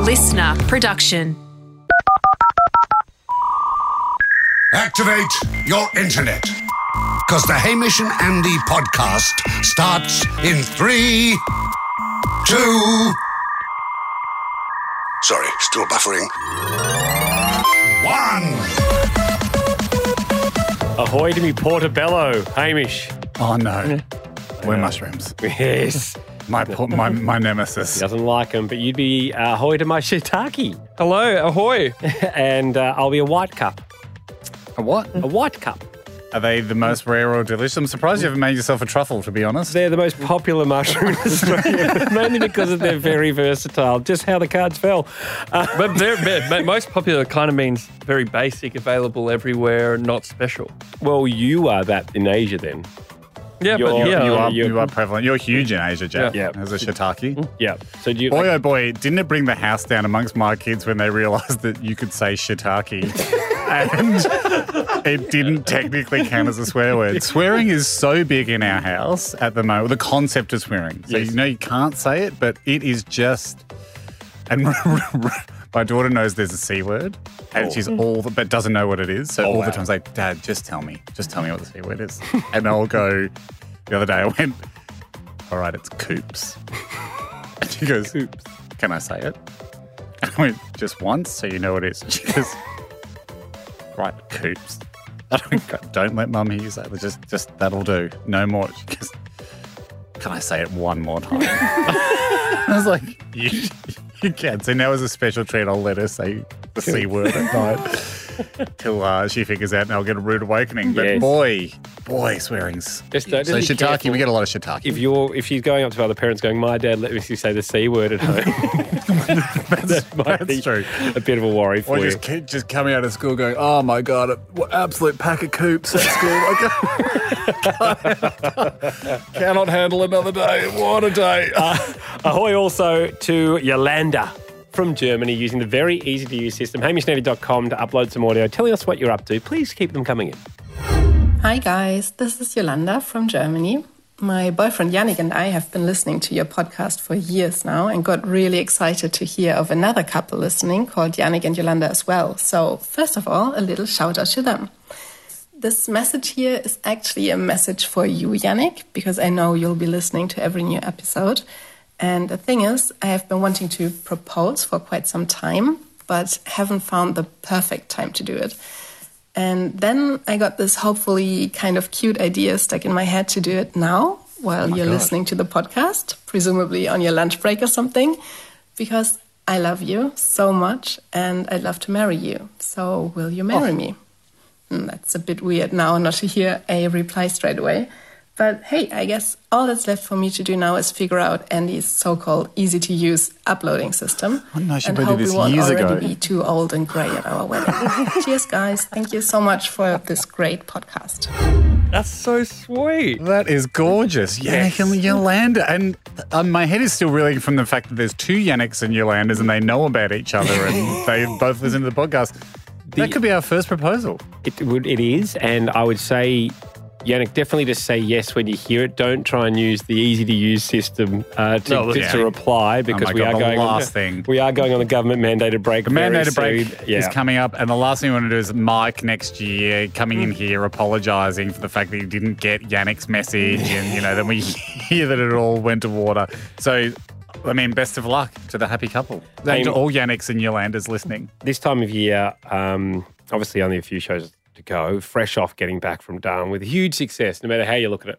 listener production. Activate your internet. Because the Hamish and Andy podcast starts in 3, 2... Sorry, still buffering. 1. Ahoy to me portobello, Hamish. Oh, no. We're mushrooms. Yes. My nemesis. He doesn't like them, but you'd be ahoy to my shiitake. Hello, ahoy. And I'll be a white cup. A what? A white cup. Are they the most rare or delicious? I'm surprised you haven't made yourself a truffle, to be honest. They're the most popular mushroom in Australia, mainly because they're very versatile, just how the cards fell. But most popular kind of means very basic, available everywhere, not special. Well, you are that in Asia then. Yeah, You are prevalent. You're huge in Asia, Jack, Yeah. as a shiitake. Yeah. So do you Boy, oh boy, didn't it bring the house down amongst my kids when they realised that you could say shiitake and it didn't technically count as a swear word. Swearing is so big in our house at the moment, the concept of swearing. So Yes. you know you can't say it, but it is just... And my daughter knows there's a C word and she's but doesn't know what it is. So all the time, like, Dad, just tell me what the C word is. And I'll go, the other day I went, all right, it's coops. And she goes, coops. Can I say it? And I went, just once so you know what it is. She goes, right, coops. I don't let Mum hear you say it. Just that'll do. No more. She goes, can I say it one more time? I was like, you can. So now as a special treat, I'll let her say the C word at night till she figures out and I'll get a rude awakening. But Yes. boy, swearing's... Just So be shiitake, careful. we get a lot of shiitake. If she's going up to other parents going, my dad let me say the C word at home. That's true. A bit of a worry for Or you. just coming out of school going, oh my God, what absolute pack of coops at school. I cannot handle another day. What a day. Ahoy also to Yolanda from Germany using the very easy-to-use system, hamishnetty.com, to upload some audio. Telling us what you're up to. Please keep them coming in. Hi guys, this is Yolanda from Germany. My boyfriend Yannick and I have been listening to your podcast for years now and got really excited to hear of another couple listening called Yannick and Yolanda as well. So first of all, a little shout out to them. This message here is actually a message for you, Yannick, because I know you'll be listening to every new episode. And the thing is, I have been wanting to propose for quite some time, but haven't found the perfect time to do it. And then I got this hopefully kind of cute idea stuck in my head to do it now while you're listening to the podcast, presumably on your lunch break or something, because I love you so much and I'd love to marry you. So will you marry me? That's a bit weird now not to hear a reply straight away. But hey, I guess all that's left for me to do now is figure out Andy's so-called easy-to-use uploading system. Oh, no, she and did hope this we won't years already ago. be too old and grey at our wedding. Cheers, guys. Thank you so much for this great podcast. That's so sweet. That is gorgeous. Yannick and Yolanda. And my head is still reeling from the fact that there's two Yannicks and Yolandas and they know about each other and they both listen to the podcast. That could be our first proposal. It is, and I would say, Yannick, definitely just say yes when you hear it. Don't try and use the easy-to-use system to reply, because we are going on the government mandated break. The very mandated break soon. is coming up, and the last thing we want to do is Mike next year coming in here apologising for the fact that he didn't get Yannick's message, and then we hear that it all went to water. So, I mean, best of luck to the happy couple. And to all Yannicks and Yolandas listening. This time of year, obviously only a few shows to go, fresh off getting back from Darwin with huge success, no matter how you look at it.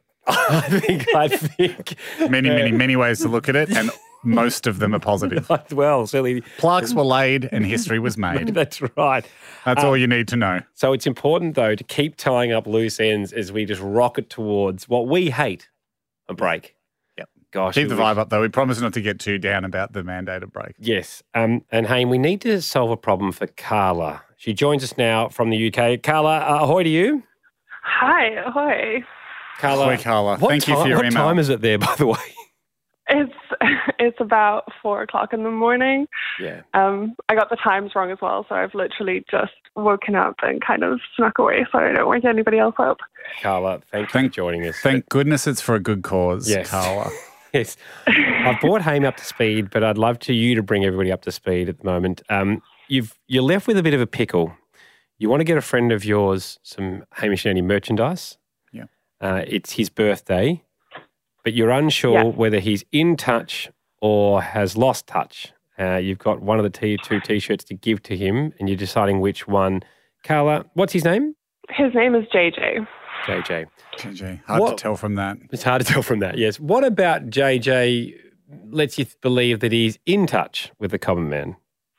I think. Many ways to look at it, and most of them are positive. Well, certainly. Plaques were laid and history was made. That's right. That's all you need to know. So it's important, though, to keep tying up loose ends as we just rocket towards what we hate, a break. Yep. Gosh. Keep the vibe up, though. We promise not to get too down about the mandated break. Yes. And, Hayne, we need to solve a problem for Carla. She joins us now from the UK. Carla, ahoy to you. Hi, ahoy. Carla. Ahoy, Carla. Thank you for your email. What time is it there, by the way? It's about 4:00 in the morning. Yeah. I got the times wrong as well, so I've literally just woken up and kind of snuck away so I don't wake anybody else up. Carla, thank you for joining us. Thank goodness it's for a good cause, Yes. Carla. Yes. I've brought Haim up to speed, but I'd love you to bring everybody up to speed at the moment. You're left with a bit of a pickle. You want to get a friend of yours some Hamish and Andy merchandise. Yeah. It's his birthday, but you're unsure whether he's in touch or has lost touch. You've got one of the two T-shirts to give to him, and you're deciding which one. Carla, what's his name? His name is JJ. JJ. Hard to tell from that. It's hard to tell from that, yes. What about JJ lets you believe that he's in touch with the common man?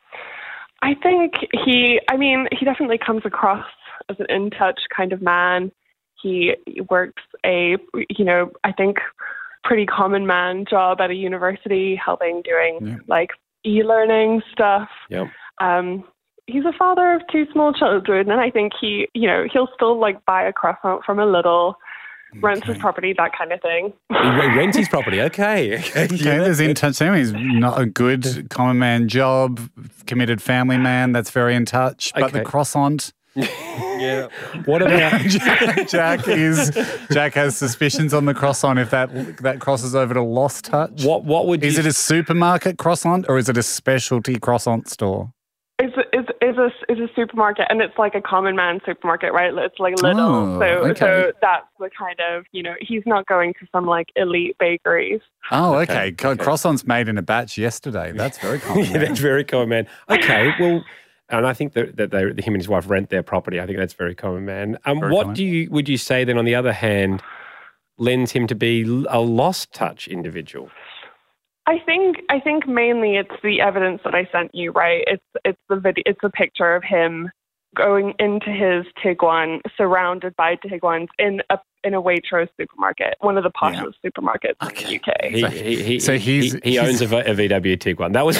I think he definitely comes across as an in-touch kind of man. He works I think, pretty common man job at a university, doing e-learning stuff. Yep. He's a father of 2 small children, and I think he'll still buy a croissant from a Lidl, rents his property, that kind of thing. He rents his property, okay. There's in touch. He's not a good common man job, committed family man that's very in touch, but the croissant... Yeah. What about Jack has suspicions on the croissant if that crosses over to lost touch? What would Is it a supermarket croissant or is it a specialty croissant store? It's a supermarket, and it's like a common man supermarket, right? It's like Lidl. So that's the kind of, he's not going to some elite bakeries. Oh, okay. Croissants made in a batch yesterday. That's very common. Yeah, that's very common, man. Okay, well, and I think that him and his wife rent their property. I think that's very common, man. Would you say then, on the other hand, lends him to be a lost touch individual? I think mainly it's the evidence that I sent you, right? It's the video. It's a picture of him going into his Tiguan, surrounded by Tiguans in a Waitrose supermarket, one of the poshest supermarkets in the UK. He owns a VW Tiguan. That was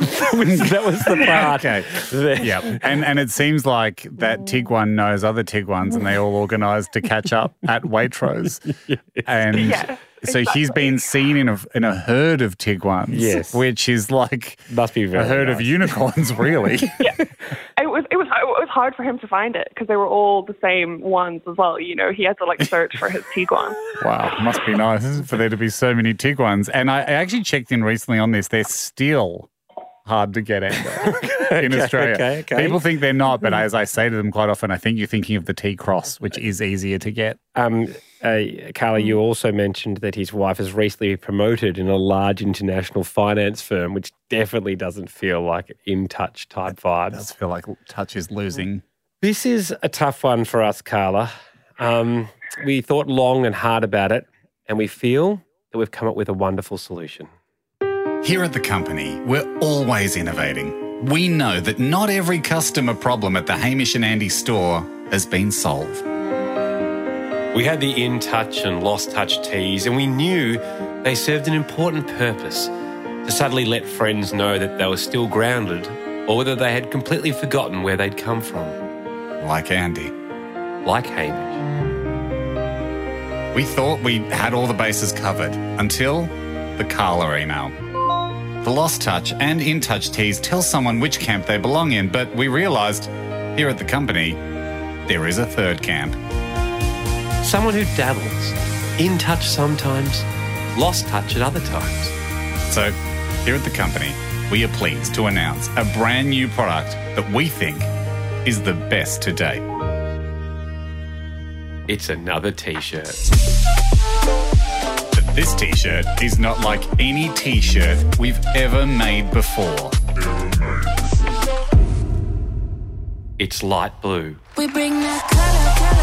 the part. Okay. Yeah, and it seems like that Tiguan knows other Tiguans, and they all organise to catch up at Waitrose. And. Yeah. So he's been seen in a herd of Tiguans, yes, which is must be very a herd of unicorns, really. Yeah, it was hard for him to find it because they were all the same ones as well. He had to search for his Tiguan. Wow, must be nice for there to be so many Tiguans. And I actually checked in recently on this. They're still hard to get in Australia. Okay. People think they're not, but as I say to them quite often, I think you're thinking of the T-Cross, which is easier to get. Carla, you also mentioned that his wife has recently promoted in a large international finance firm, which definitely doesn't feel like in-touch type vibes. It does feel like touch is losing. This is a tough one for us, Carla. We thought long and hard about it, and we feel that we've come up with a wonderful solution. Here at the company, we're always innovating. We know that not every customer problem at the Hamish and Andy store has been solved. We had the in-touch and lost-touch teas, and we knew they served an important purpose to subtly let friends know that they were still grounded or whether they had completely forgotten where they'd come from. Like Andy. Like Hamish. We thought we had all the bases covered until the Carla email. The Lost Touch and In-Touch teas tell someone which camp they belong in, but we realised here at the company there is a third camp. Someone who dabbles, in touch sometimes, lost touch at other times. So, here at the company, we are pleased to announce a brand new product that we think is the best to date. It's another T-shirt. But this T-shirt is not like any T-shirt we've ever made before. It's light blue. We bring that colour.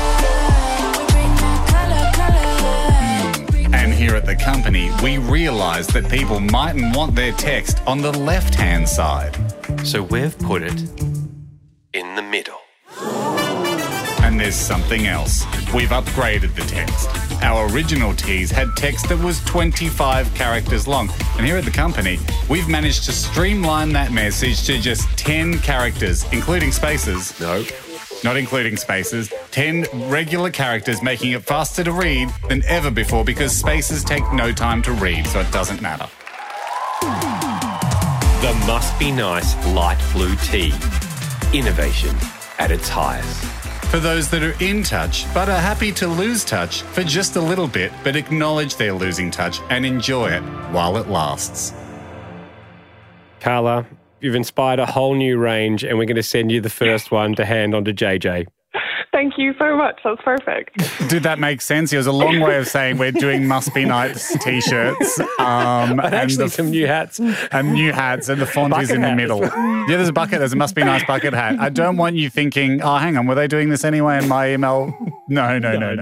And here at the company, we realise that people mightn't want their text on the left-hand side. So we've put it in the middle. And there's something else. We've upgraded the text. Our original teas had text that was 25 characters long. And here at the company, we've managed to streamline that message to just 10 characters, including spaces. No. Not including spaces, 10 regular characters, making it faster to read than ever before because spaces take no time to read, so it doesn't matter. The Must Be Nice light blue tea. Innovation at its highest. For those that are in touch but are happy to lose touch for just a little bit, but acknowledge they're losing touch and enjoy it while it lasts. Carla, you've inspired a whole new range, and we're going to send you the first one to hand on to JJ. Thank you so much. That's perfect. Did that make sense? It was a long way of saying we're doing Must Be Nice T-shirts. And actually some new hats. And new hats, and the font is in the middle. Yeah, there's a bucket. There's a Must Be Nice bucket hat. I don't want you thinking, oh, hang on, were they doing this anyway in my email? No.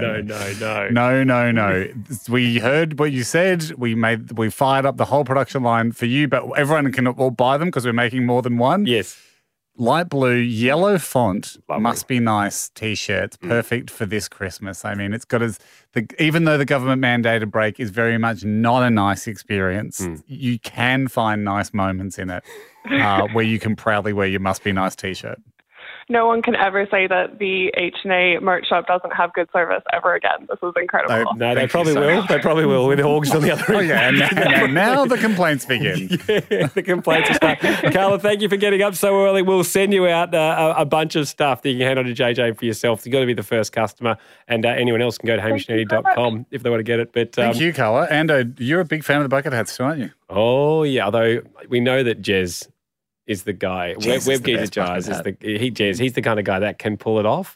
We heard what you said. We fired up the whole production line for you, but everyone can all buy them because we're making more than one. Yes. Light blue, yellow font, Must Be Nice T-shirts, perfect for this Christmas. I mean, it's got even though the government mandated break is very much not a nice experience, you can find nice moments in it where you can proudly wear your Must Be Nice T-shirt. No one can ever say that the H&A merch shop doesn't have good service ever again. This is incredible. No, they probably will. They probably will with Augs on the other end. Oh, yeah, and now the complaints begin. Yeah, the complaints are starting. Carla, thank you for getting up so early. We'll send you out a bunch of stuff that you can hand on to JJ for yourself. You've got to be the first customer, and anyone else can go to hamishnetty.com if they want to get it. But thank you, Carla. And you're a big fan of the bucket hats too, aren't you? Oh, yeah, although we know that Jez is the guy. Web Geezer Jazz is he's the kind of guy that can pull it off.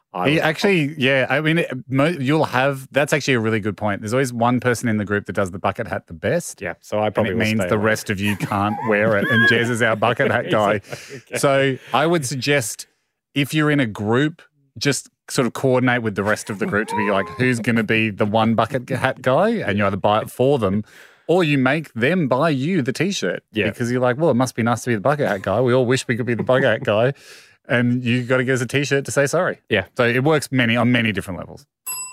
You'll have, that's actually a really good point. There's always one person in the group that does the bucket hat the best. Yeah, so I probably will means the rest of you can't wear it, and Jez is our bucket hat guy. Okay. So I would suggest if you're in a group, just sort of coordinate with the rest of the group to be like, who's going to be the one bucket hat guy, and you either buy it for them, or you make them buy you the T-shirt. Yeah. Because you're like, well, it must be nice to be the bucket hat guy. We all wish we could be the bucket hat guy. And you got to get us a T-shirt to say sorry. Yeah. So it works on many different levels.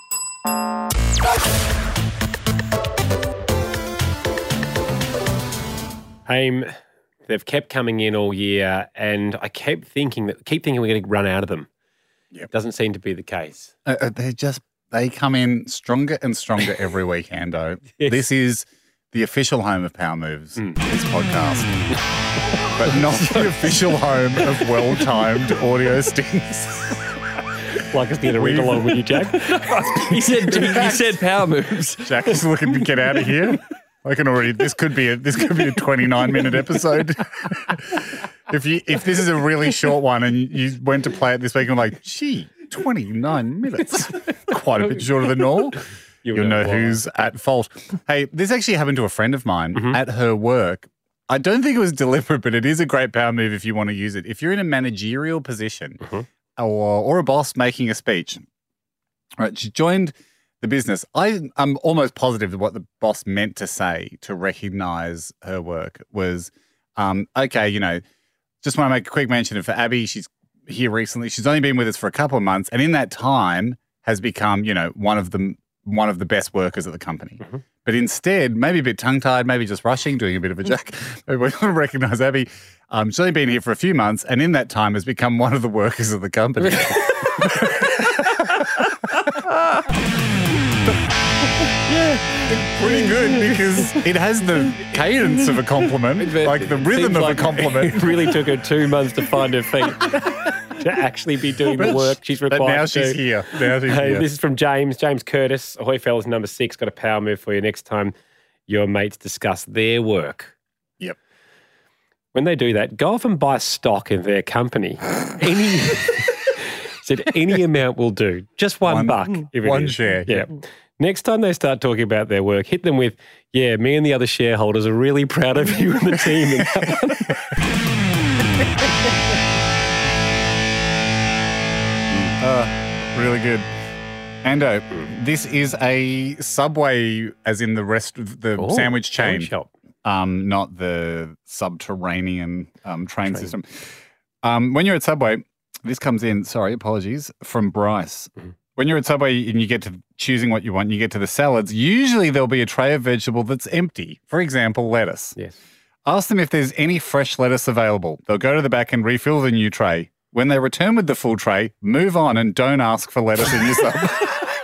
They've kept coming in all year, and I keep thinking we're going to run out of them. Yep. Doesn't seem to be the case. They come in stronger and stronger every week, Ando. Yes. This is the official home of Power Moves, this podcast. But not the official home of well-timed audio stings. Like us to get a read along with you, Jack. You said Power Moves. Jack is looking to get out of here. I can already. This could be a 29-minute episode. If this is a really short one and you went to play it this week and like, gee, 29 minutes, quite a bit shorter than normal. You'll know who's at fault. Hey, this actually happened to a friend of mine at her work. I don't think it was deliberate, but it is a great power move if you want to use it. If you're in a managerial position or a boss making a speech, right? She joined the business. I'm almost positive that what the boss meant to say to recognize her work was, okay, just want to make a quick mention of for Abby. She's here recently. She's only been with us for a couple of months, and in that time has become, one of the best workers at the company. But instead, maybe a bit tongue-tied, maybe just rushing, doing a bit of a jack. We want to recognise Abby. She's only been here for a few months, and in that time has become one of the workers of the company. Yeah, pretty good because it has the cadence of a compliment, like the rhythm of a compliment. It really took her 2 months to find her feet. To actually be doing the work she's required to do. Now she's here. This is from James Curtis. Ahoy fellas, number 6. Got a power move for you next time your mates discuss their work. Yep. When they do that, go off and buy stock in their company. Any amount will do. Just $1. One share. Yeah. Next time they start talking about their work, hit them with, yeah, me and the other shareholders are really proud of you and the team in that one. Really good. Ando, this is a Subway, as in the rest of the sandwich chain. Shop. Not the subterranean train system. When you're at Subway, this comes in, apologies, from Bryce. When you're at Subway and you get to choosing what you want, you get to the salads, usually there'll be a tray of vegetable that's empty. For example, lettuce. Yes. Ask them if there's any fresh lettuce available. They'll go to the back and refill the new tray. When they return with the full tray, move on and don't ask for lettuce in your sub. Love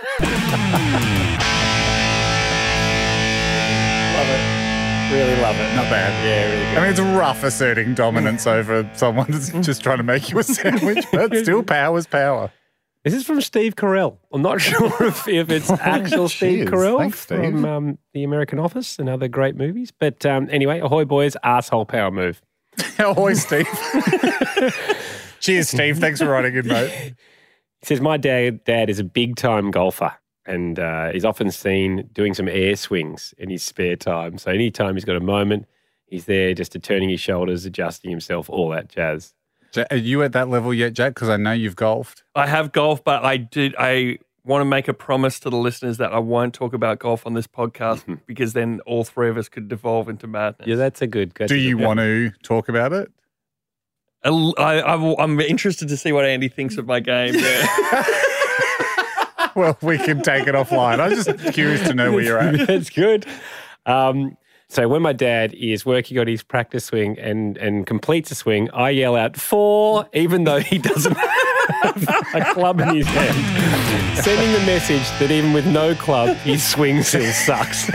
it. Really love it. Not bad. Yeah, really good. I mean, it's rough asserting dominance over someone that's just trying to make you a sandwich, but still power's power. This is from Steve Carell. I'm not sure if it's actual Steve Carell. Thanks, Steve. From The American Office and other great movies. But anyway, ahoy, boys, asshole power move. Ahoy, Steve. Cheers, Steve. Thanks for writing in, mate. He says, my dad is a big-time golfer and he's often seen doing some air swings in his spare time. So anytime he's got a moment, he's there just turning his shoulders, adjusting himself, all that jazz. Are you at that level yet, Jack? Because I know you've golfed. I have golfed, but I want to make a promise to the listeners that I won't talk about golf on this podcast because then all three of us could devolve into madness. Yeah, that's a good. Do you want to talk about it? I'm interested to see what Andy thinks of my game. Yeah. Well, we can take it offline. I'm just curious to know where you're at. That's good. So when my dad is working on his practice swing and completes a swing, I yell out 4, even though he doesn't have a club in his hand, sending the message that even with no club, his swing still sucks.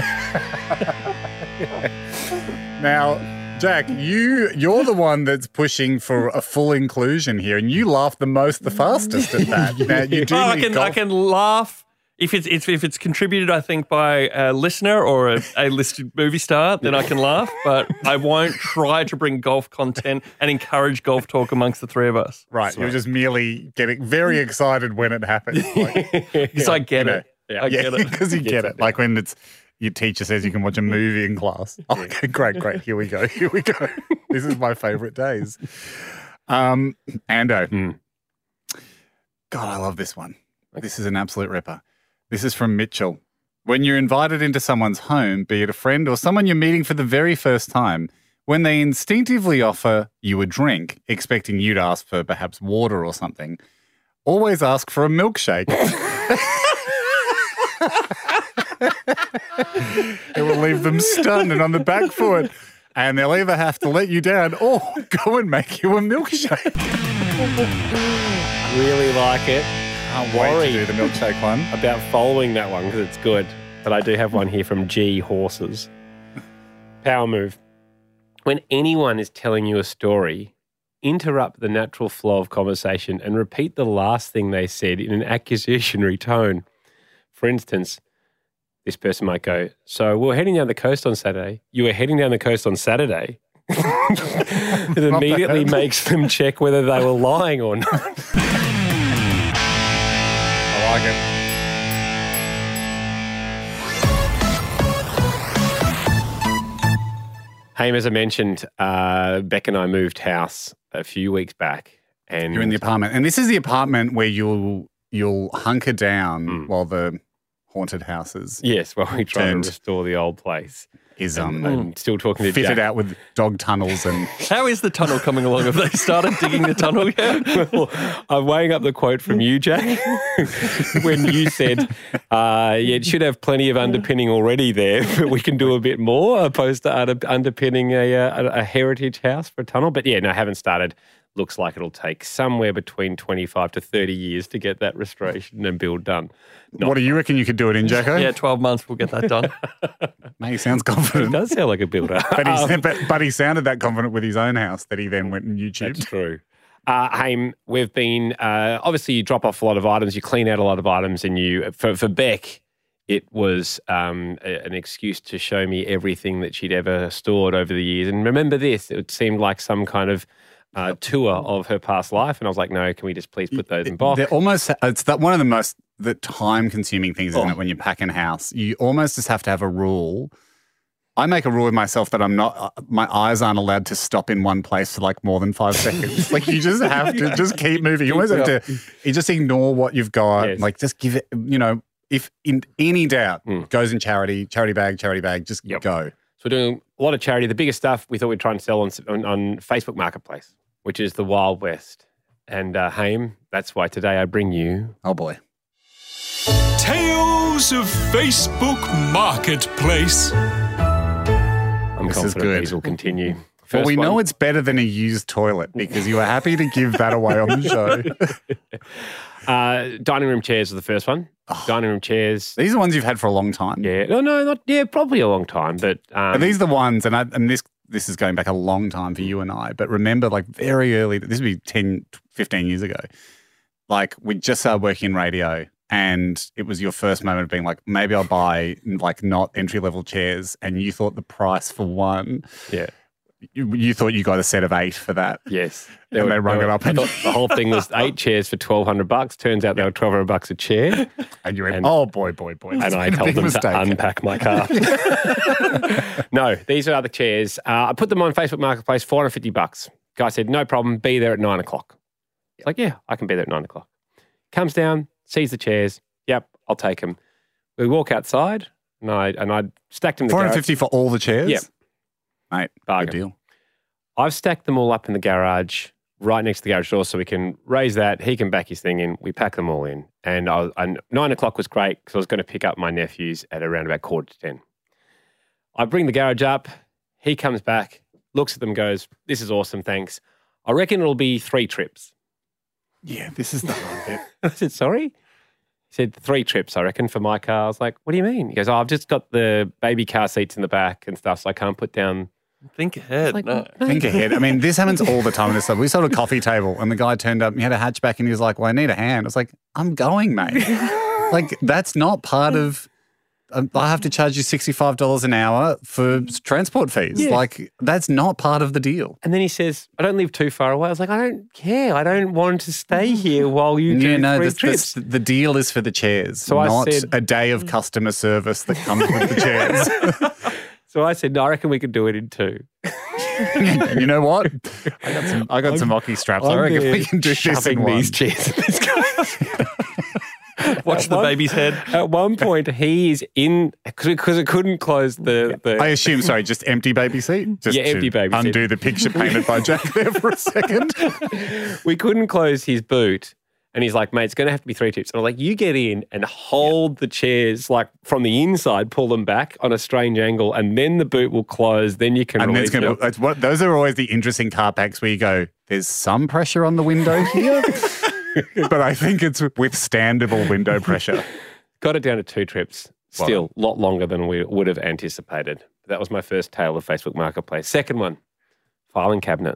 Now, Jack, you're the one that's pushing for a full inclusion here, and you laugh the fastest at that. Now, you do I can laugh if it's contributed, I think, by a listener or a listed movie star, then I can laugh. But I won't try to bring golf content and encourage golf talk amongst the three of us. Right, you're just merely getting very excited when it happens. Because I get it. I get it. Because you get it. Like when your teacher says you can watch a movie in class. Oh, okay, great. Here we go. This is my favourite days. Ando. God, I love this one. This is an absolute ripper. This is from Mitchell. When you're invited into someone's home, be it a friend or someone you're meeting for the very first time, when they instinctively offer you a drink, expecting you to ask for perhaps water or something, always ask for a milkshake. It will leave them stunned and on the back foot, and they'll either have to let you down or go and make you a milkshake. Really like it. Can't wait to do the milkshake one. About following that one because it's good. But I do have one here from G Horses. Power move. When anyone is telling you a story, interrupt the natural flow of conversation and repeat the last thing they said in an accusatory tone. For instance, this person might go, so we're heading down the coast on Saturday. You were heading down the coast on Saturday. It immediately makes them check whether they were lying or not. I like it. Haim, as I mentioned, Beck and I moved house a few weeks back. And you're in the apartment. And this is the apartment where you'll hunker down while the haunted houses. Yes, while we try to restore the old place. Is I'm still talking to fitted Jack. out with dog tunnels and. How is the tunnel coming along? Have they started digging the tunnel yet? Well, I'm weighing up the quote from you, Jack, when you said, it should have plenty of underpinning already there, but we can do a bit more opposed to underpinning a heritage house for a tunnel. But yeah, no, I haven't started. Looks like it'll take somewhere between 25 to 30 years to get that restoration and build done. What do you reckon you could do it in, Jacko? Yeah, 12 months we'll get that done. Mate, he sounds confident. He does sound like a builder. But he sounded that confident with his own house that he then went and YouTubed. That's true. Haim, we've been, obviously you drop off a lot of items, you clean out a lot of items, and for Beck, it was an excuse to show me everything that she'd ever stored over the years. And remember this, it seemed like some kind of tour of her past life, and I was like, no, can we just please put those in box? They're almost, it's that one of the most time-consuming things, isn't it, when you pack in house? You almost just have to have a rule. I make a rule with myself that my eyes aren't allowed to stop in one place for like more than 5 seconds. Like you just have to just keep moving. You almost have to, you just ignore what you've got. Yes. Like just give it, if in any doubt, goes in charity bag, just go. So we're doing a lot of charity. The biggest stuff we thought we'd try and sell on Facebook Marketplace, which is the Wild West. And Haim, that's why today I bring you... Oh, boy. Tales of Facebook Marketplace. I'm confident these will continue. Well, we know it's better than a used toilet because you were happy to give that away on the show. Dining room chairs are the first one. Dining room chairs. These are ones you've had for a long time. Yeah. Probably a long time. But are these the ones, and this is going back a long time for you and I, but remember like very early, this would be 10, 15 years ago, like we just started working in radio and it was your first moment of being like, maybe I'll buy like not entry-level chairs, and you thought the price for one. Yeah. You thought you got a set of 8 for that. Yes. And they rung it up. I thought the whole thing was 8 chairs for $1,200. Turns out they were $1,200 a chair. And you went, oh, boy. And I told them to unpack my car. No, these are other chairs. I put them on Facebook Marketplace, $450. Guy said, no problem, be there at 9 o'clock. It's like, yeah, I can be there at 9 o'clock. Comes down, sees the chairs. Yep, I'll take them. We walk outside, and I stacked them. $450 for all the chairs? Yep. Mate, bargain. Good deal. I've stacked them all up in the garage, right next to the garage door, so we can raise that. He can back his thing in. We pack them all in. And 9 o'clock was great because I was going to pick up my nephews at around about 9:45. I bring the garage up. He comes back, looks at them, goes, this is awesome, thanks. I reckon it'll be 3 trips. Yeah, this is the hard bit. I said, sorry? He said, 3 trips, I reckon, for my car. I was like, what do you mean? He goes, I've just got the baby car seats in the back and stuff, so I can't put down... Think ahead. Like, no. Think ahead. I mean, this happens all the time. We sold a coffee table and the guy turned up and he had a hatchback and he was like, well, I need a hand. I was like, I'm going, mate. Like, that's not part of... I have to charge you $65 an hour for transport fees. Yeah. Like, that's not part of the deal. And then he says, I don't live too far away. I was like, I don't care. I don't want to stay here while you do 3 trips. The deal is for the chairs, so not I said, a day of customer service that comes with the chairs. So I said, no, I reckon we could do it in 2. You know what? I got some hockey straps. I reckon we can do this in 1. These chairs in this guy. Watch the baby's head. At one point, he is in, because it couldn't close the... I assume, just empty baby seat? Just empty baby seat. Undo the picture painted by Jack there for a second. We couldn't close his boot. And he's like, mate, it's going to have to be 3 trips. And I'm like, you get in and hold the chairs like from the inside, pull them back on a strange angle, and then the boot will close. Then you can release it. Those are always the interesting car packs where you go, there's some pressure on the window here, but I think it's withstandable window pressure. Got it down to 2 trips. Still a lot longer than we would have anticipated. That was my first tale of Facebook Marketplace. Second one, filing cabinet.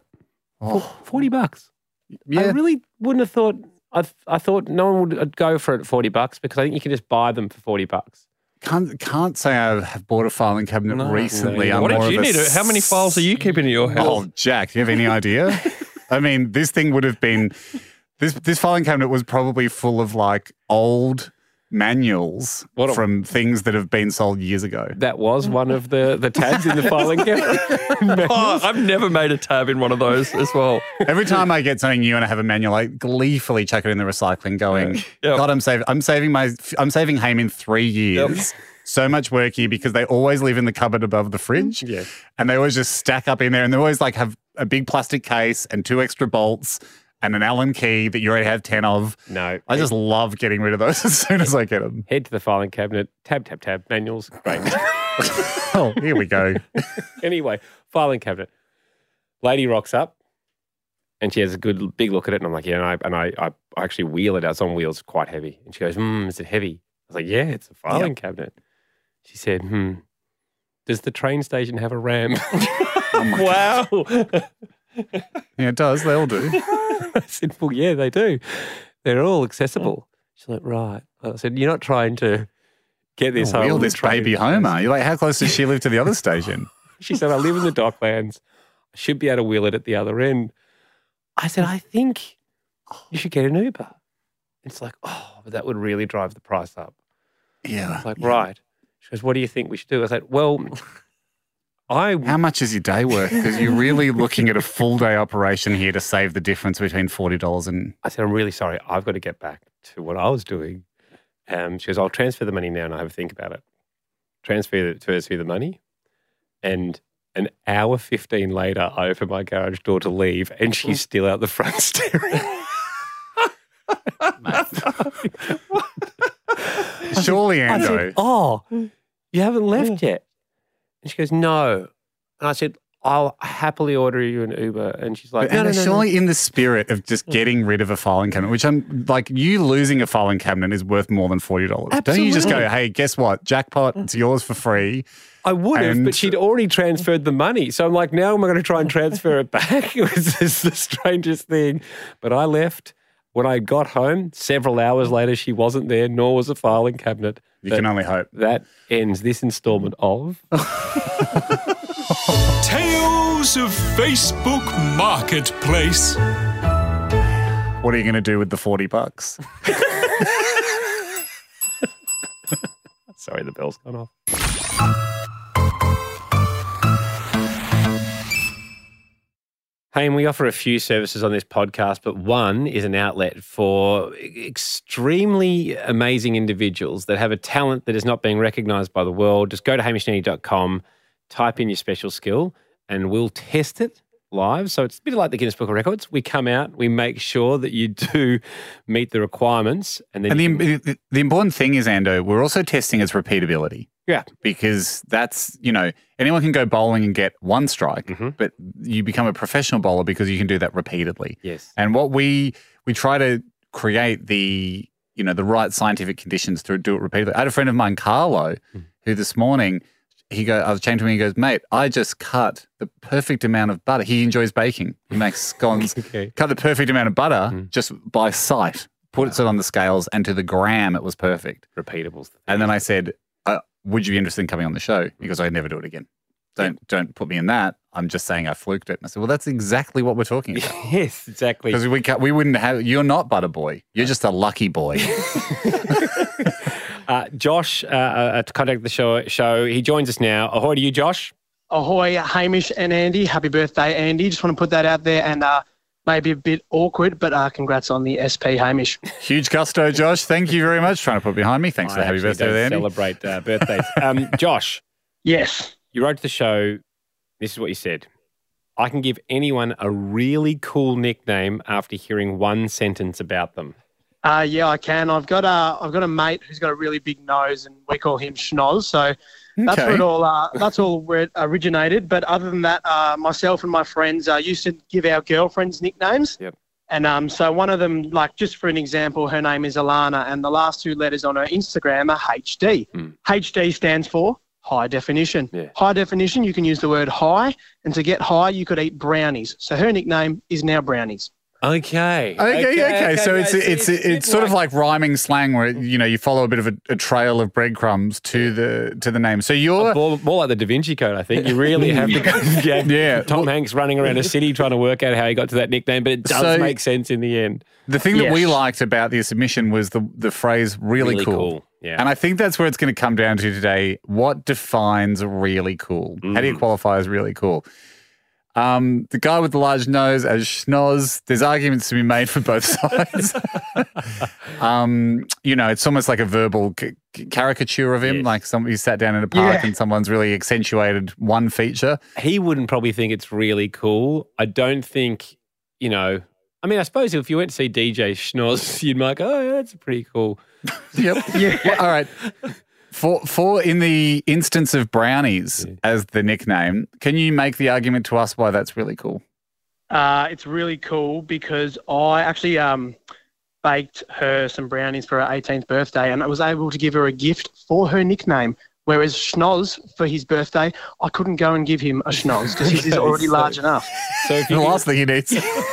$40. Yeah. I really wouldn't have thought... I thought no one would go for it at $40 because I think you can just buy them for $40. Can't say I have bought a filing cabinet recently. What did you need? How many files are you keeping in your house? Oh, Jack, do you have any idea? I mean, this thing would have been... This filing cabinet was probably full of like old manuals from things that have been sold years ago. That was one of the tabs in the filing cabinet. I've never made a tab in one of those as well. Every time I get something new and I have a manual, I gleefully chuck it in the recycling going, God, I'm saving Heyman 3 years. Yep. So much work here because they always live in the cupboard above the fridge. Yeah. And they always just stack up in there and they always like have a big plastic case and 2 extra bolts and an Allen key that you already have 10 of. No. I just love getting rid of those as soon as I get them. Head to the filing cabinet, tab, manuals, great. Oh, here we go. Anyway, filing cabinet. Lady rocks up and she has a good big look at it and I'm like, yeah, and I actually wheel it out. It's on wheels, quite heavy. And she goes, is it heavy? I was like, yeah, it's a filing cabinet. She said, does the train station have a ramp? Wow. Yeah, it does. They all do. I said, well, yeah, they do. They're all accessible. She's like, right. I said, you're not trying to get this home. Wheel this baby home, are you? Like, how close does she live to the other station? She said, I live in the Docklands. I should be able to wheel it at the other end. I said, I think you should get an Uber. It's like, but that would really drive the price up. Yeah. I was like, right. She goes, what do you think we should do? I said, well... How much is your day worth? Because you're really looking at a full day operation here to save the difference between $40 and... I said, I'm really sorry. I've got to get back to what I was doing. She goes, I'll transfer the money now and I have a think about it. Transfer the money. And an hour 15 later, I open my garage door to leave and she's still out the front staring. Surely, Ando. I said, you haven't left yet. And she goes, no. And I said, I'll happily order you an Uber. And she's like, no. Surely in the spirit of just getting rid of a filing cabinet, which I'm like, you losing a filing cabinet is worth more than $40. Absolutely. Don't you just go, hey, guess what? Jackpot, it's yours for free. I would have, but she'd already transferred the money. So I'm like, now am I going to try and transfer it back? It was just the strangest thing. But I left, When I got home, several hours later, she wasn't there, nor was the filing cabinet. You can only hope. That ends this installment of... Tales of Facebook Marketplace. What are you going to do with the $40? Sorry, the bell's gone off. Hey, and we offer a few services on this podcast, but one is an outlet for extremely amazing individuals that have a talent that is not being recognised by the world. Just go to hamishandy.com, type in your special skill, and we'll test it live. So it's a bit like the Guinness Book of Records. We come out, we make sure that you do meet the requirements. And the important thing is, Ando, we're also testing its repeatability. Yeah. Because that's, anyone can go bowling and get one strike, but you become a professional bowler because you can do that repeatedly. Yes. And what we try to create the right scientific conditions to do it repeatedly. I had a friend of mine, Carlo, who this morning, I was chatting to him, he goes, mate, I just cut the perfect amount of butter. He enjoys baking. He makes scones. Okay. Cut the perfect amount of butter just by sight. Put it on the scales, and to the gram, it was perfect. Repeatables. And then I said, would you be interested in coming on the show? Because I'd never do it again. Don't put me in that. I'm just saying I fluked it. And I said, well, that's exactly what we're talking about. Yes, exactly. Because we wouldn't have, you're not Butter Boy. You're just a lucky boy. Josh, to contact the show, he joins us now. Ahoy to you, Josh. Ahoy, Hamish and Andy. Happy birthday, Andy. Just want to put that out there, and maybe a bit awkward, but congrats on the SP, Hamish. Huge gusto, Josh. Thank you very much for trying to put behind me. Thanks for the happy birthday, Andy. Celebrate birthdays. Josh. Yes. You wrote to the show, this is what you said. I can give anyone a really cool nickname after hearing one sentence about them. Yeah, I can. I've got a mate who's got a really big nose, and we call him Schnoz. So that's where it all that's all where it originated. But other than that, myself and my friends used to give our girlfriends nicknames. Yep. And so one of them, like just for an example, her name is Alana, and the last two letters on her Instagram are HD. HD stands for high definition. Yeah. High definition, you can use the word high, and to get high, you could eat brownies. So her nickname is now Brownies. Okay. So it's sort of like rhyming slang where you follow a bit of a trail of breadcrumbs to the name. So you're more like the Da Vinci Code, I think. You really have to go. Tom Hanks running around a city trying to work out how he got to that nickname, but it does make sense in the end. The thing that we liked about the submission was the phrase really cool. Yeah. And I think that's where it's going to come down to today. What defines really cool? How do you qualify as really cool? The guy with the large nose as Schnoz, there's arguments to be made for both sides. It's almost like a verbal caricature of him, like somebody sat down in a park and someone's really accentuated one feature. He wouldn't probably think it's really cool. I don't think, I suppose if you went to see DJ Schnoz, you'd be like, oh, yeah, that's pretty cool. Yep. Yeah. Well, all right. For in the instance of Brownies as the nickname, can you make the argument to us why that's really cool? It's really cool because I actually baked her some brownies for her 18th birthday, and I was able to give her a gift for her nickname. Whereas Schnoz, for his birthday, I couldn't go and give him a Schnoz because his is already large enough. So if the last thing he needs.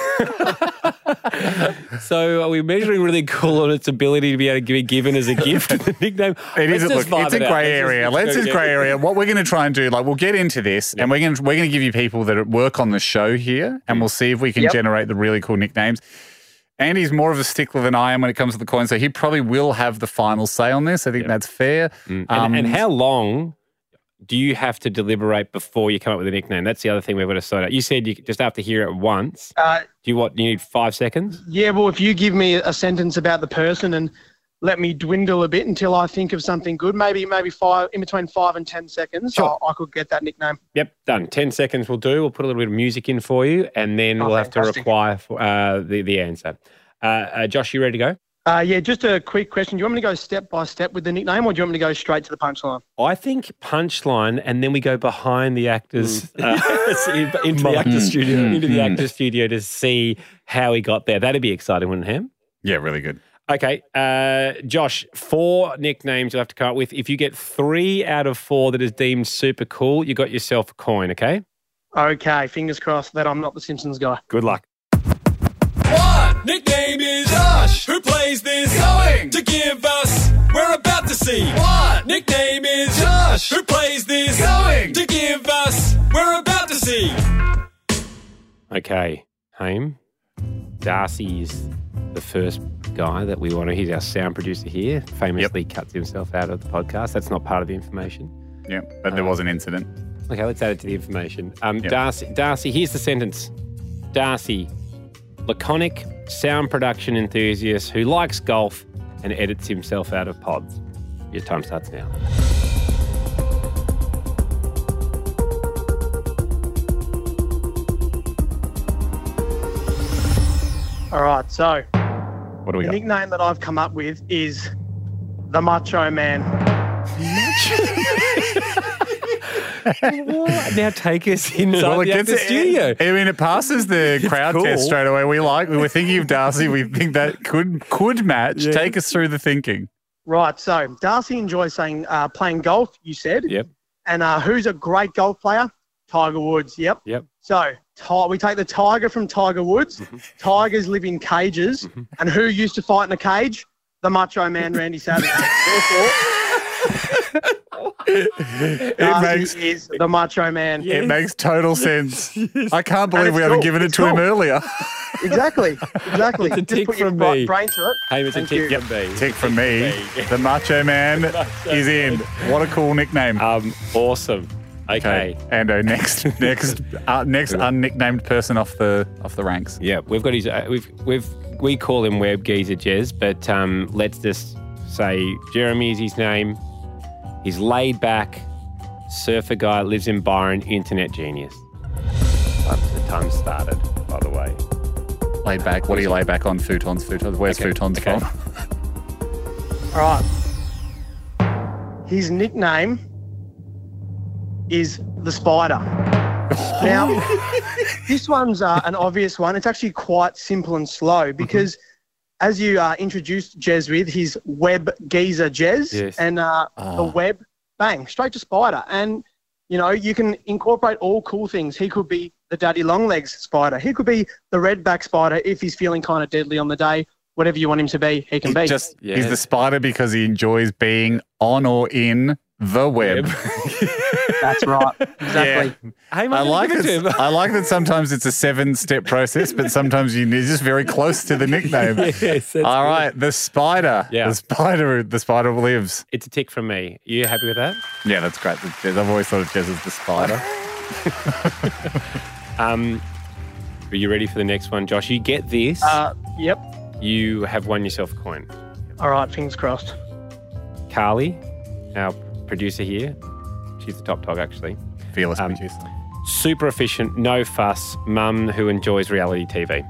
So are we measuring really cool on its ability to be able to be given as a gift? The nickname? It's a grey area. It's a grey area. What we're going to try and do, we'll get into this, and we're going to give you people that work on the show here, and we'll see if we can generate the really cool nicknames. Andy's more of a stickler than I am when it comes to the coin, so he probably will have the final say on this. I think that's fair. And how long do you have to deliberate before you come up with a nickname? That's the other thing we've got to sort out. You said you just have to hear it once. You need 5 seconds? Yeah, well, if you give me a sentence about the person and let me dwindle a bit until I think of something good, maybe 5, in between 5 and 10 seconds, so I could get that nickname. Yep, done. 10 seconds will do. We'll put a little bit of music in for you, and then we'll have to require the answer. Josh, you ready to go? Yeah, just a quick question. Do you want me to go step by step with the nickname, or do you want me to go straight to the punchline? I think punchline, and then we go behind the actors into the actor's studio to see how he got there. That'd be exciting, wouldn't it, Ham? Yeah, really good. Okay, Josh, 4 nicknames you'll have to come up with. If you get 3 out of 4 that is deemed super cool, you got yourself a coin, okay? Okay, fingers crossed that I'm not the Simpsons guy. Good luck. 1, Nickname is Josh. Who plays this? Going to give us. We're about to see. What? Nickname is Josh. Who plays this? Going to give us. We're about to see. Okay, Haim. Darcy is the first guy that we want to. He's our sound producer here. Famously cuts himself out of the podcast. That's not part of the information. Yeah, but there was an incident. Okay, let's add it to the information. Darcy, here's the sentence. Darcy, laconic sound production enthusiast who likes golf and edits himself out of pods. Your time starts now. All right, so what do we the got? nickname that I've come up with is the Macho Man. Now take us inside the studio. I mean, it passes the crowd test straight away. We were thinking of Darcy. We think that could match. Yeah. Take us through the thinking. Right. So Darcy enjoys playing golf. You said. Yep. And who's a great golf player? Tiger Woods. Yep. So we take the tiger from Tiger Woods. Mm-hmm. Tigers live in cages. Mm-hmm. And who used to fight in a cage? The Macho Man, Randy Savage. Darcy is the Macho Man. Yes. It makes total sense. I can't believe we haven't given it to him earlier. Exactly. It's a tick from me. Brain to it. Hey, it's a tick from me. Tick from me. The Macho Man is in. What a cool nickname. Awesome. Okay. And next unnicknamed person off the ranks. Yeah, we've got his. We call him Web Geezer Jez, but let's just say Jeremy is his name. He's laid back, surfer guy, lives in Byron, internet genius. The time started, by the way. Laid back. What do you lay back on? Futons. Where's futons from? All right. His nickname is the Spider. Now, this one's an obvious one. It's actually quite simple and slow because as you introduced Jez with, his Web Geezer Jez, yes. And the web, bang, straight to Spider. And, you know, you can incorporate all cool things. He could be the Daddy Longlegs Spider. He could be the Redback Spider if he's feeling kind of deadly on the day. Whatever you want him to be, he can be. He's the Spider because he enjoys being on or in the web. That's right. Exactly. Yeah. Hey, I like that sometimes it's a 7-step process, but sometimes you're just very close to the nickname. Yes, all right, the Spider. Yeah. The Spider lives. It's a tick from me. Are you happy with that? Yeah, that's great. I've always thought of Jez as the Spider. Are you ready for the next one, Josh? You get this. Yep. You have won yourself a coin. All right, fingers crossed. Carly, our producer here, she's the top dog, actually. Fearless producer. Super efficient, no fuss, mum who enjoys reality TV.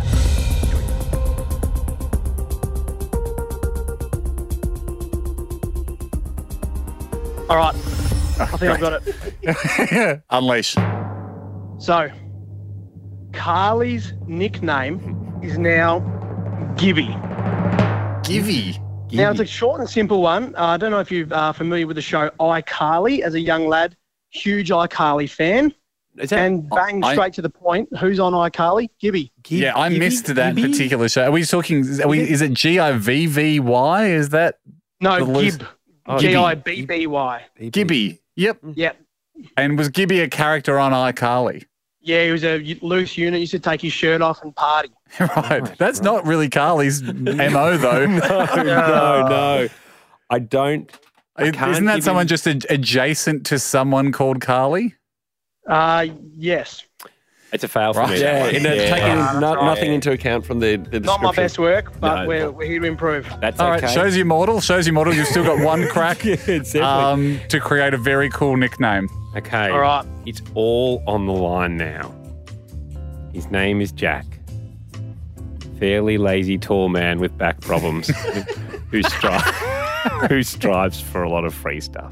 All right. I think I've got it. Unleash. So, Carly's nickname is now Gibby. Gibby. Now, it's a short and simple one. I don't know if you're familiar with the show iCarly as a young lad. Huge iCarly fan. Straight to the point. Who's on iCarly? Gibby. Yeah, I missed that particular show. Are we talking, is it Givvy? Is that? No, Gib. Gibby. Gibby. Yep. And was Gibby a character on iCarly? Yeah, he was a loose unit. Used to take his shirt off and party. Right. That's not really Carly's MO, though. No. I don't. Isn't that someone just adjacent to someone called Carly? Yes. It's a fail for me. Yeah, taking nothing into account from the description. Not my best work, but we're here to improve. That's all okay. Right, shows you mortal. You've still got one crack to create a very cool nickname. Okay. All right. It's all on the line now. His name is Jack. Fairly lazy tall man with back problems who strives for a lot of free stuff.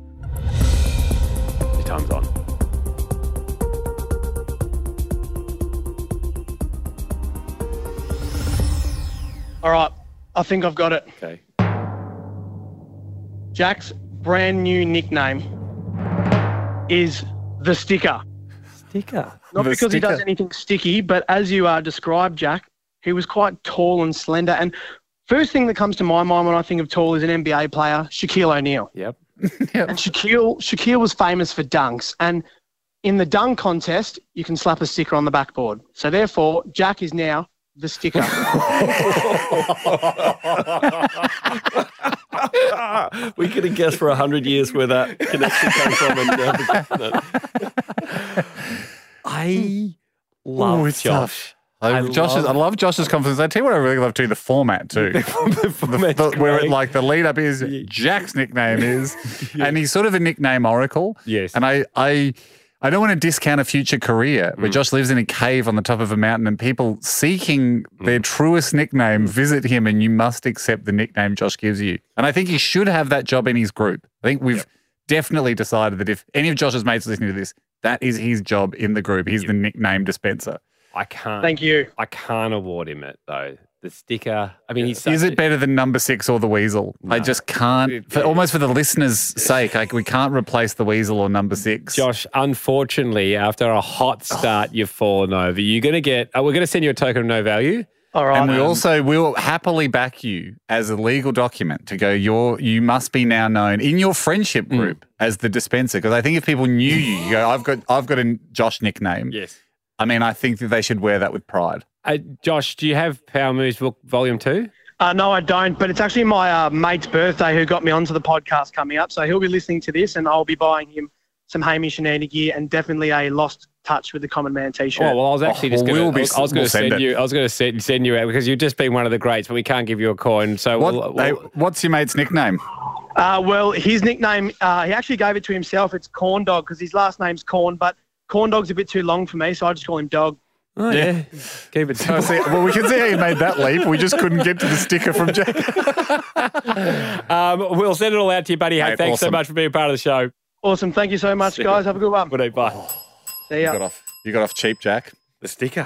Your time's on. All right. I think I've got it. Okay. Jack's brand new nickname is the Sticker. Sticker? Not because he does anything sticky, but as you described, Jack, he was quite tall and slender. And first thing that comes to my mind when I think of tall is an NBA player, Shaquille O'Neal. Yep. And Shaquille was famous for dunks. And in the dunk contest, you can slap a sticker on the backboard. So therefore, Jack is now the sticker. We could have guessed for 100 years where that connection came from. I love Josh. I love Josh's confidence. I tell you what I really love too, the format too. Where the lead up is Jack's nickname is, and he's sort of a nickname oracle. Yes. And I don't want to discount a future career where Josh lives in a cave on the top of a mountain and people seeking their truest nickname visit him, and you must accept the nickname Josh gives you. And I think he should have that job in his group. I think we've definitely decided that if any of Josh's mates are listening to this, that is his job in the group. He's the nickname dispenser. I can't. Thank you. I can't award him it though. The sticker. I mean, is it better than number 6 or the weasel? No. I just can't. Almost for the listeners' sake, we can't replace the weasel or number 6. Josh, unfortunately, after a hot start, you've fallen over. You're going to get. We're going to send you a token of no value. All right. And we'll happily back you as a legal document to go. You must be now known in your friendship group as the dispenser, because I think if people knew you go, I've got a Josh nickname. Yes. I mean, I think that they should wear that with pride. Josh, do you have Power Moves Book Volume 2? No, I don't, but it's actually my mate's birthday who got me onto the podcast coming up, so he'll be listening to this and I'll be buying him some Hamish and Andy gear and definitely a Lost Touch with the Common Man t-shirt. Oh, well, I was actually just going to send you. I was going to send you out because you've just been one of the greats, but we can't give you a coin. So what's your mate's nickname? Well, his nickname, he actually gave it to himself. It's Corn Dog because his last name's Corn, but Corn Dog's a bit too long for me, so I just call him Dog. Oh, yeah. Keep it simple. Well, we can see how you made that leap. We just couldn't get to the sticker from Jack. We'll send it all out to you, buddy. Hey, thanks so much for being part of the show. Awesome. Thank you so much, guys. Have a good one. Good day. Bye. See ya. You got off cheap, Jack. The sticker.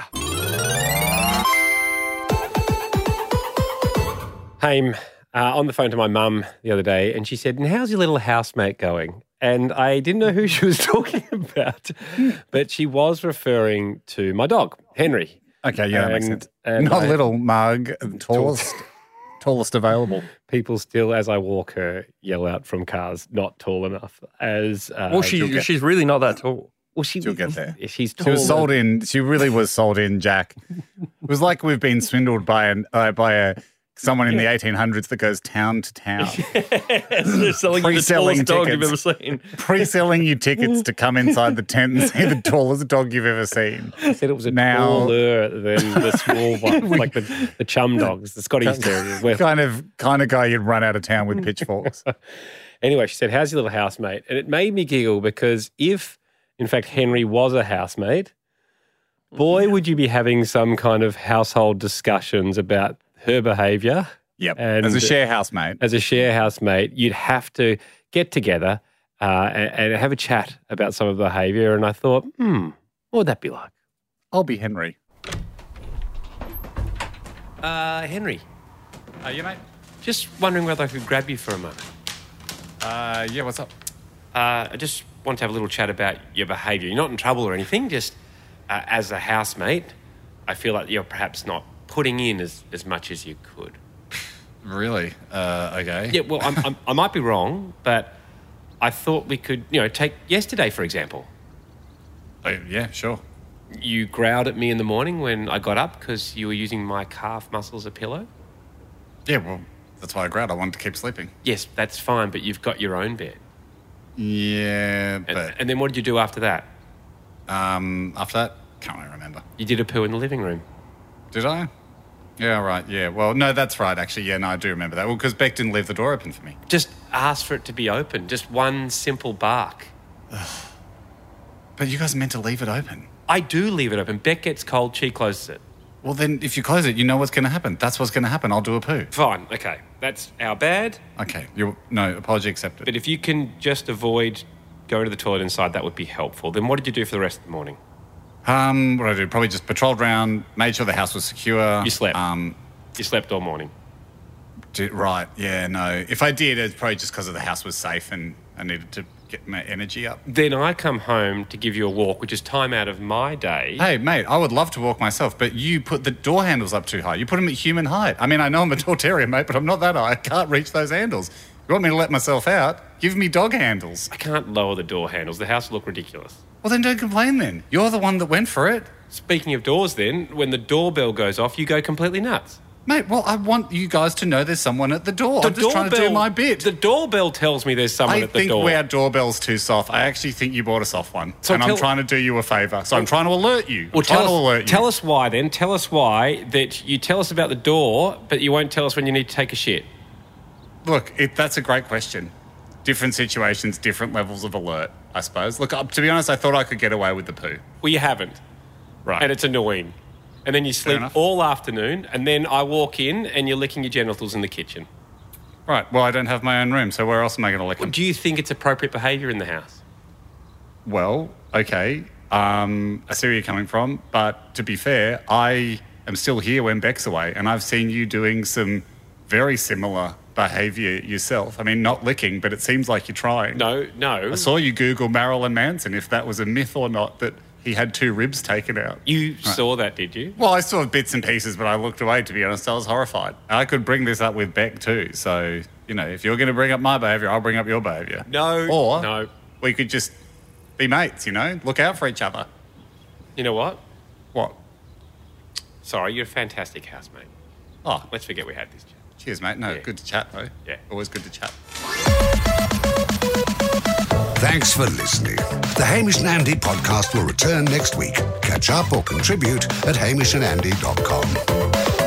Haim, on the phone to my mum the other day, and she said, "And how's your little housemate going?" And I didn't know who she was talking about, but she was referring to my dog, Henry. Okay, yeah, that makes sense. Not little, Mug, tallest available. People still, as I walk her, yell out from cars, "Not tall enough." She's really not that tall. Well, she'll get there. She's tall. She was sold in. She really was sold in, Jack. It was like we've been swindled by someone in the 1800s that goes town to town. They're selling you the tallest dog you've ever seen. Pre-selling you tickets to come inside the tent and see the tallest dog you've ever seen. I said it was taller than the small ones, like the chum dogs, the Scottish Terriers. Kind of guy you'd run out of town with pitchforks. Anyway, she said, "How's your little housemate?" And it made me giggle because if, in fact, Henry was a housemate, boy, would you be having some kind of household discussions about her behaviour. Yep. And as a share housemate. As a share housemate, you'd have to get together and have a chat about some of the behaviour. And I thought, what would that be like? I'll be Henry. Henry. You mate? Just wondering whether I could grab you for a moment. Yeah, what's up? I just want to have a little chat about your behaviour. You're not in trouble or anything, just as a housemate, I feel like you're perhaps not putting in as much as you could. Really? Okay. Yeah, well, I might be wrong, but I thought we could, take yesterday, for example. Yeah, sure. You growled at me in the morning when I got up because you were using my calf muscle as a pillow? Yeah, well, that's why I growled. I wanted to keep sleeping. Yes, that's fine, but you've got your own bed. Yeah, but... And then what did you do after that? After that, can't really remember. You did a poo in the living room. Did I? Yeah, right, yeah. Well, no, that's right, actually. Yeah, no, I do remember that. Well, because Beck didn't leave the door open for me. Just ask for it to be open. Just one simple bark. But you guys are meant to leave it open. I do leave it open. Beck gets cold, she closes it. Well, then, if you close it, you know what's going to happen. That's what's going to happen. I'll do a poo. Fine, okay. That's our bad. Okay, no, apology accepted. But if you can just avoid going to the toilet inside, that would be helpful. Then what did you do for the rest of the morning? What did I do? Probably just patrolled around, made sure the house was secure. You slept? You slept all morning? Right, yeah, no. If I did, it's probably just because the house was safe and I needed to get my energy up. Then I come home to give you a walk, which is time out of my day. Hey, mate, I would love to walk myself, but you put the door handles up too high. You put them at human height. I mean, I know I'm a tall terrier, mate, but I'm not that high. I can't reach those handles. You want me to let myself out? Give me dog handles. I can't lower the door handles. The house will look ridiculous. Well, then don't complain then. You're the one that went for it. Speaking of doors then, when the doorbell goes off, you go completely nuts. Mate, well, I want you guys to know there's someone at the door. I'm just trying to do my bit. The doorbell tells me there's someone at the door. I think our doorbell's too soft. I actually think you bought a soft one. So I'm trying to do you a favour. So I'm trying to alert you. Tell us why then. Tell us why that you tell us about the door, but you won't tell us when you need to take a shit. Look, that's a great question. Different situations, different levels of alert, I suppose. Look, to be honest, I thought I could get away with the poo. Well, you haven't. Right. And it's annoying. And then you sleep all afternoon, and then I walk in and you're licking your genitals in the kitchen. Right. Well, I don't have my own room, so where else am I going to lick them? Do you think it's appropriate behaviour in the house? Well, okay. I see where you're coming from, but to be fair, I am still here when Beck's away, and I've seen you doing some very similar behaviour yourself. I mean, not licking, but it seems like you're trying. No. I saw you Google Marilyn Manson, if that was a myth or not, that he had 2 ribs taken out. You saw that, did you? Well, I saw bits and pieces, but I looked away, to be honest. I was horrified. I could bring this up with Beck too. So, if you're going to bring up my behaviour, I'll bring up your behaviour. No. We could just be mates, look out for each other. You know what? What? Sorry, you're a fantastic housemate. Oh. Let's forget we had this chat. Cheers, mate. No, good to chat, though. Yeah. Always good to chat. Thanks for listening. The Hamish and Andy podcast will return next week. Catch up or contribute at hamishandandy.com.